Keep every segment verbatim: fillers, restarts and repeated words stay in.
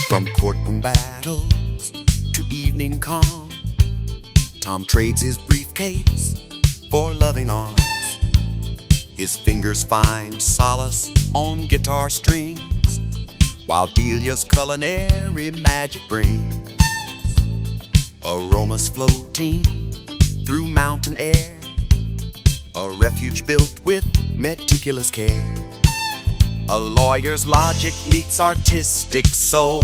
From courtroom battles to evening calm, Tom trades his briefcase for loving arms. His fingers find solace on guitar strings, while Delia's culinary magic brings aromas floating through mountain air, a refuge built with meticulous care. A lawyer's logic meets artistic soul,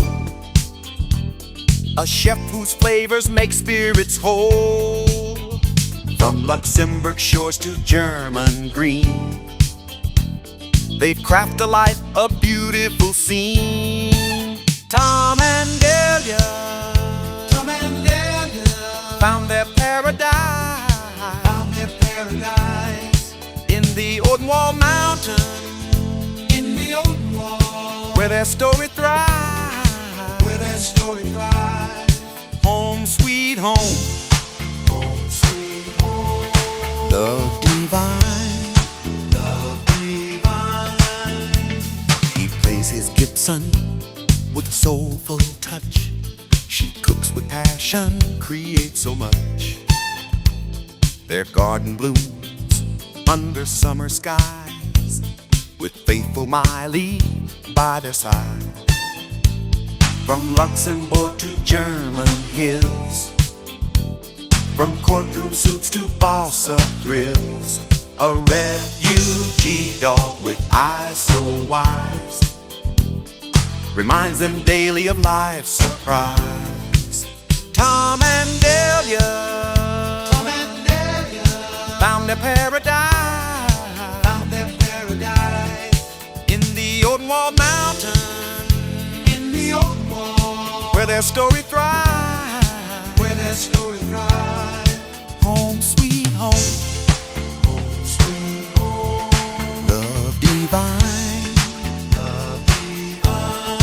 a chef whose flavors make spirits whole. From Luxembourg shores to German green, they craft a life, a beautiful scene. Tom and Delia, Tom and Delia found their paradise, found their paradise in the Odenwald Mountain, in the old wall, where their story thrives, where their story thrives. Home sweet home, Home sweet home, love divine, love divine. He plays his Gibson with a soulful touch. She cooks with passion, creates so much. Their garden blooms under summer skies, with faithful Miley by their side. From Luxembourg to German hills, from courtroom suits to balsa thrills, a refugee dog with eyes so wise reminds them daily of life's surprise. Tom and Delia, Tom and Delia found their paradise, found their paradise in the Odenwald Mountain, in the old wall, where their story thrives, where their story thrives. home sweet home, Home sweet home, love divine. love divine.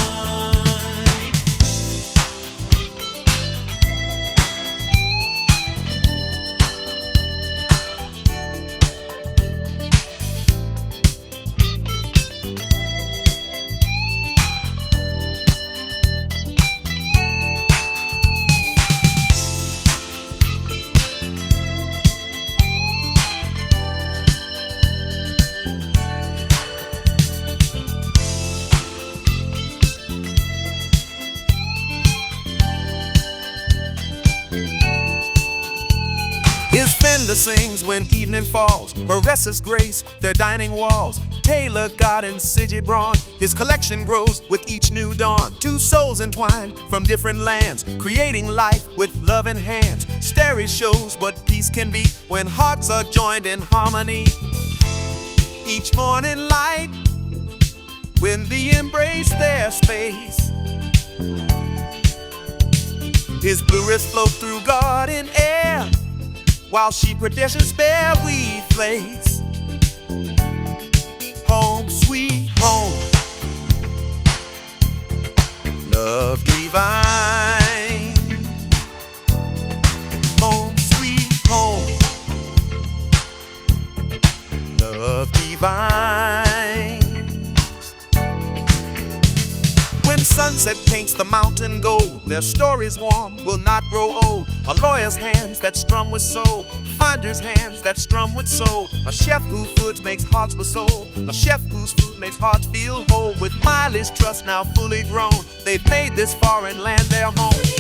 His fender sings when evening falls, her restless grace, their dining walls. Taylor Garden, Siggy Braun, his collection grows with each new dawn. Two souls entwined from different lands, creating life with loving hands. Starry shows what peace can be when hearts are joined in harmony. Each morning light, when they embrace their space, his blue wrist float through garden air, while she predestined spare we place. Home sweet home, love divine. Home sweet home, love divine. When sunset paints the mountain gold, their stories warm will not grow old. A lawyer's hands that strum with soul, finder's hands that strum with soul. A chef whose food makes hearts with soul, a chef whose food makes hearts feel whole. With Miley's trust now fully grown, they've made this foreign land their home.